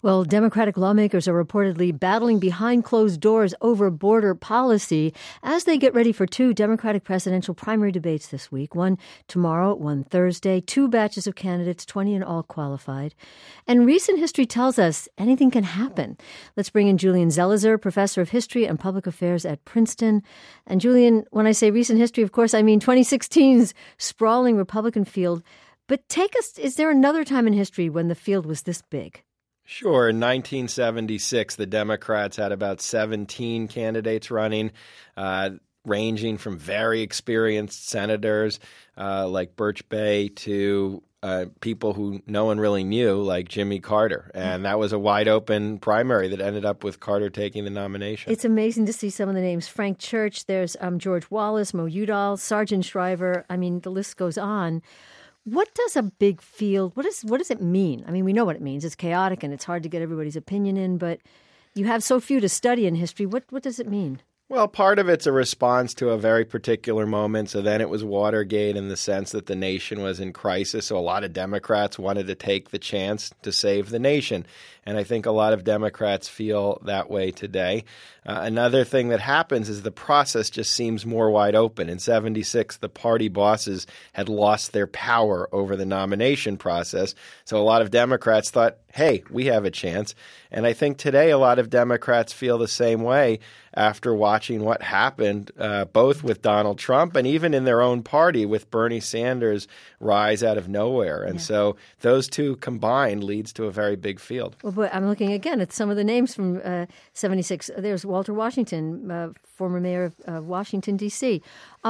Well, Democratic lawmakers are reportedly battling behind closed doors over border policy as they get ready for two Democratic presidential primary debates this week. One tomorrow, one Thursday. Two batches of candidates, 20 in all qualified. And recent history tells us anything can happen. Let's bring in Julian Zelizer, professor of history and public affairs at Princeton. And Julian, when I say recent history, of course, I mean 2016's sprawling Republican field. But take us, is there another time in history when the field was this big? Sure. In 1976, the Democrats had about 17 candidates running, ranging from very experienced senators like Birch Bayh to people who no one really knew, like Jimmy Carter. And that was a wide-open primary that ended up with Carter taking the nomination. It's amazing to see some of the names. Frank Church, there's George Wallace, Mo Udall, Sargent Shriver. I mean, the list goes on. What does a big field, what does it mean? I mean, we know what it means. It's chaotic and it's hard to get everybody's opinion in, but you have so few to study in history. What does it mean? Well, part of it's a response to a very particular moment. So then it was Watergate in the sense that the nation was in crisis. So a lot of Democrats wanted to take the chance to save the nation. And I think a lot of Democrats feel that way today. Another thing that happens is the process just seems more wide open. In 76, the party bosses had lost their power over the nomination process. So a lot of Democrats thought, hey, we have a chance. And I think today a lot of Democrats feel the same way after watching what happened both with Donald Trump and even in their own party with Bernie Sanders rise out of nowhere. And so those two combined leads to a very big field. Well, but I'm looking again at some of the names from 76. There's Walter Washington, former mayor of Washington, D.C.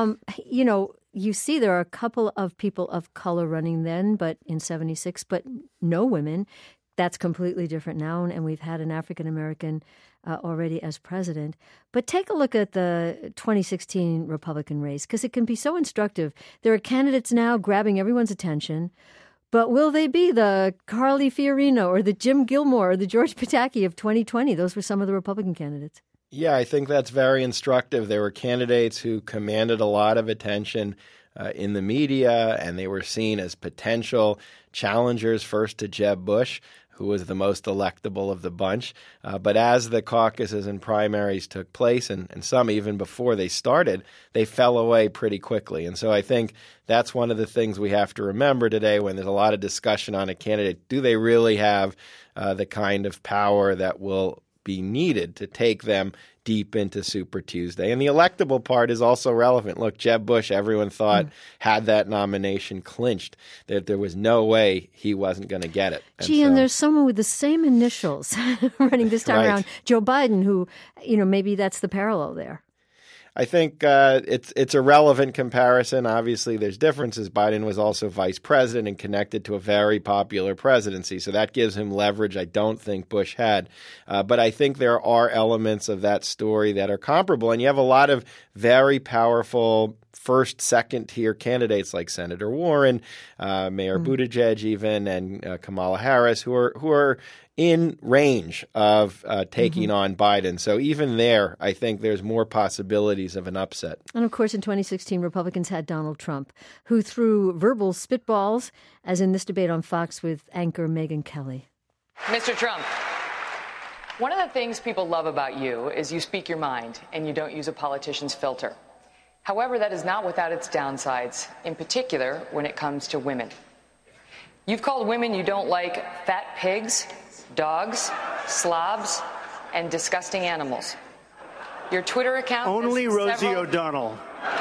You see there are a couple of people of color running then, but in 76, but no women. That's completely different now, and we've had an African-American already as president. But take a look at the 2016 Republican race, because it can be so instructive. There are candidates now grabbing everyone's attention, but will they be the Carly Fiorina or the Jim Gilmore or the George Pataki of 2020? Those were some of the Republican candidates. Yeah, I think that's very instructive. There were candidates who commanded a lot of attention in the media, and they were seen as potential challengers first to Jeb Bush, who was the most electable of the bunch. But as the caucuses and primaries took place, and some even before they started, they fell away pretty quickly. And so I think that's one of the things we have to remember today when there's a lot of discussion on a candidate. Do they really have the kind of power that will be needed to take them deep into Super Tuesday? And the electable part is also relevant. Look, Jeb Bush, everyone thought had that nomination clinched, that there was no way he wasn't going to get it. And there's someone with the same initials running this time around, Joe Biden, who, maybe that's the parallel there. I think it's a relevant comparison. Obviously, there's differences. Biden was also vice president and connected to a very popular presidency, so that gives him leverage I don't think Bush had. But I think there are elements of that story that are comparable, and you have a lot of very powerful first, second-tier candidates like Senator Warren, Mayor Buttigieg even, and Kamala Harris, who are in range of taking on Biden. So even there, I think there's more possibilities of an upset. And of course, in 2016, Republicans had Donald Trump, who threw verbal spitballs, as in this debate on Fox with anchor Megyn Kelly. Mr. Trump, one of the things people love about you is you speak your mind and you don't use a politician's filter. However, that is not without its downsides, in particular when it comes to women. You've called women you don't like fat pigs, dogs, slobs, and disgusting animals. Your Twitter account... Only Rosie O'Donnell.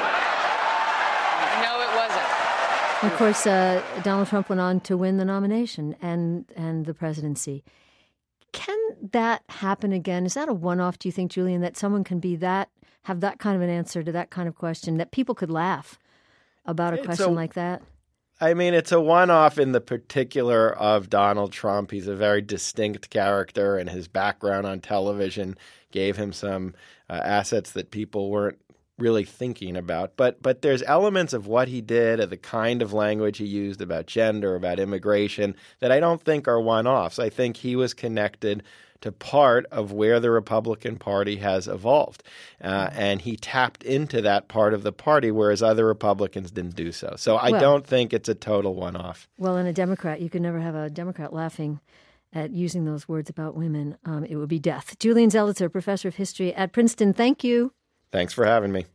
No, it wasn't. Of course, Donald Trump went on to win the nomination and the presidency. Can that happen again? Is that a one-off, do you think, Julian, that someone can have that kind of an answer to that kind of question, that people could laugh about a question like that? I mean, it's a one-off in the particular of Donald Trump. He's a very distinct character, and his background on television gave him some assets that people weren't really thinking about. But there's elements of what he did, of the kind of language he used about gender, about immigration, that I don't think are one-offs. I think he was connected to part of where the Republican Party has evolved. And he tapped into that part of the party, whereas other Republicans didn't do so. So I don't think it's a total one-off. Well, in a Democrat, you could never have a Democrat laughing at using those words about women, it would be death. Julian Zelizer, professor of history at Princeton, thank you. Thanks for having me.